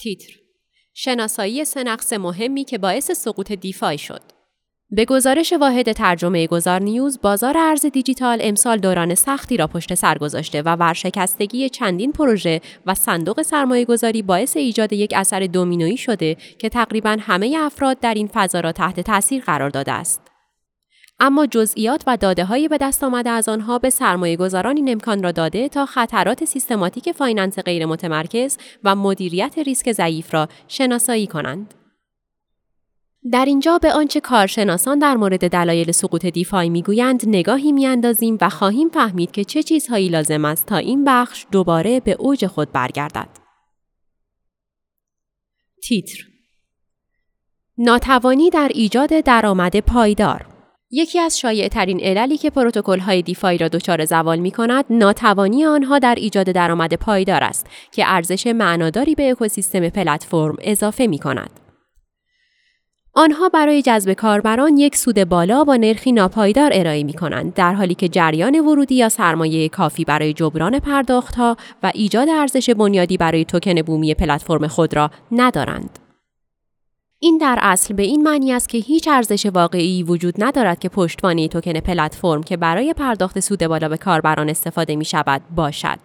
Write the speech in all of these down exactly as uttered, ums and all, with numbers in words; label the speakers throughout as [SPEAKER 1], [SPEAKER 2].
[SPEAKER 1] تیتر: شناسایی سه نقص مهمی که باعث سقوط دیفای شد. به گزارش واحد ترجمه گذار نیوز، بازار ارز دیجیتال امسال دوران سختی را پشت سر گذاشته و ورشکستگی چندین پروژه و صندوق سرمایه‌گذاری باعث ایجاد یک اثر دومینویی شده که تقریباً همه افراد در این فضا را تحت تاثیر قرار داده است. اما جزئیات و داده‌های به دست آمده از آنها به سرمایه‌گذاران این امکان را داده تا خطرات سیستماتیک فایننس غیر متمرکز و مدیریت ریسک ضعیف را شناسایی کنند. در اینجا به آنچه کارشناسان در مورد دلایل سقوط دیفای میگویند نگاهی میاندازیم و خواهیم فهمید که چه چیزهایی لازم است تا این بخش دوباره به اوج خود برگردد. تیتر: ناتوانی در ایجاد درآمد پایدار. یکی از شایع‌ترین عللی که پروتکل‌های دیفای را دچار زوال می‌کند، ناتوانی آنها در ایجاد درآمد پایدار است که ارزش معناداری به اکوسیستم پلتفرم اضافه می‌کند. آنها برای جذب کاربران یک سود بالا با نرخی ناپایدار ارائه می‌کنند، در حالی که جریان ورودی یا سرمایه کافی برای جبران پرداخت‌ها و ایجاد ارزش بنیادی برای توکن بومی پلتفرم خود را ندارند. این در اصل به این معنی است که هیچ ارزش واقعی وجود ندارد که پشتوانه توکن پلتفرم که برای پرداخت سود بالا به کاربران استفاده می‌شود باشد.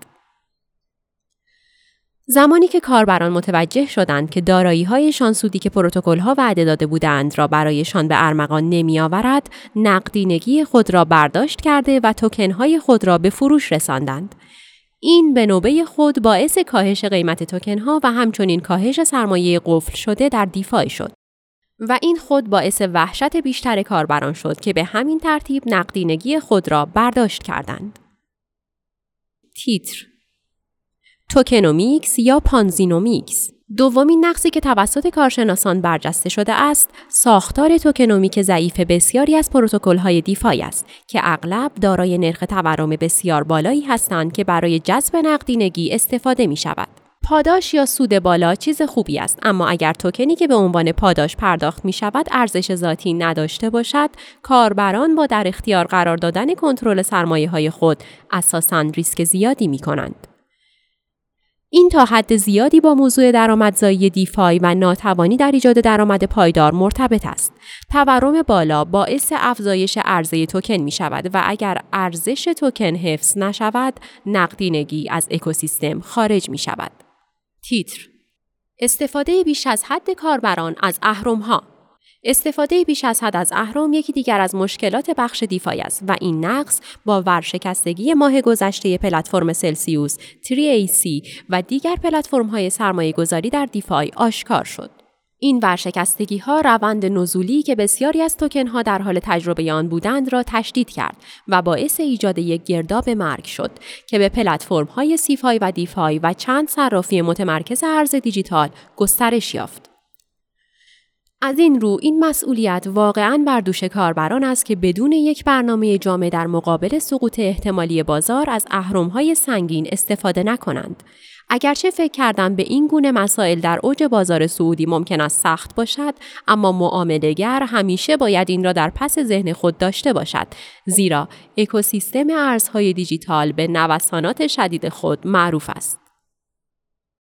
[SPEAKER 1] زمانی که کاربران متوجه شدند که دارایی‌هایشان سودی که پروتکل‌ها وعده داده بودند را برایشان به ارمغان نمی‌آورد، نقدینگی خود را برداشت کرده و توکن‌های خود را به فروش رساندند. این به نوبه خود باعث کاهش قیمت توکن‌ها و همچنین کاهش سرمایه قفل شده در دیفای شد و این خود باعث وحشت بیشتر کاربران شد که به همین ترتیب نقدینگی خود را برداشت کردند. تیتر: توکنومیکس یا پانزینومیکس. دومین نقصی که توسط کارشناسان برجسته شده است، ساختار توکنومیک ضعیف بسیاری از پروتکل‌های دیفای است که اغلب دارای نرخ تورم بسیار بالایی هستند که برای جذب نقدینگی استفاده می‌شود. پاداش یا سود بالا چیز خوبی است، اما اگر توکنی که به عنوان پاداش پرداخت می‌شود ارزش ذاتی نداشته باشد، کاربران با در اختیار قرار دادن کنترل سرمایه‌های خود اساساً ریسک زیادی می‌کنند. این تا حد زیادی با موضوع درآمدزایی دیفای و ناتوانی در ایجاد درآمد پایدار مرتبط است. تورم بالا باعث افزایش عرضه توکن می شود و اگر ارزش توکن حفظ نشود، نقدینگی از اکوسیستم خارج می شود. تیتر: استفاده بیش از حد کاربران از اهرم‌ها. استفاده بیش از حد از اهرم یکی دیگر از مشکلات بخش دیفای است و این نقص با ورشکستگی ماه گذشته پلتفرم سلسیوس، تری ای سی و دیگر پلتفرم‌های سرمایه‌گذاری در دیفای آشکار شد. این ورشکستگی‌ها روند نزولی که بسیاری از توکن‌ها در حال تجربه آن بودند را تشدید کرد و باعث ایجاد یک گرداب مرگ شد که به پلتفرم‌های سیفای و دیفای و چند صرافی متمرکز ارز دیجیتال گسترش یافت. از این رو این مسئولیت واقعاً بر دوش کاربران است که بدون یک برنامه جامع در مقابل سقوط احتمالی بازار از اهرم‌های سنگین استفاده نکنند. اگرچه فکر کردن به این گونه مسائل در اوج بازار سعودی ممکن است سخت باشد، اما معامله‌گر همیشه باید این را در پس ذهن خود داشته باشد، زیرا اکوسیستم ارزهای دیجیتال به نوسانات شدید خود معروف است.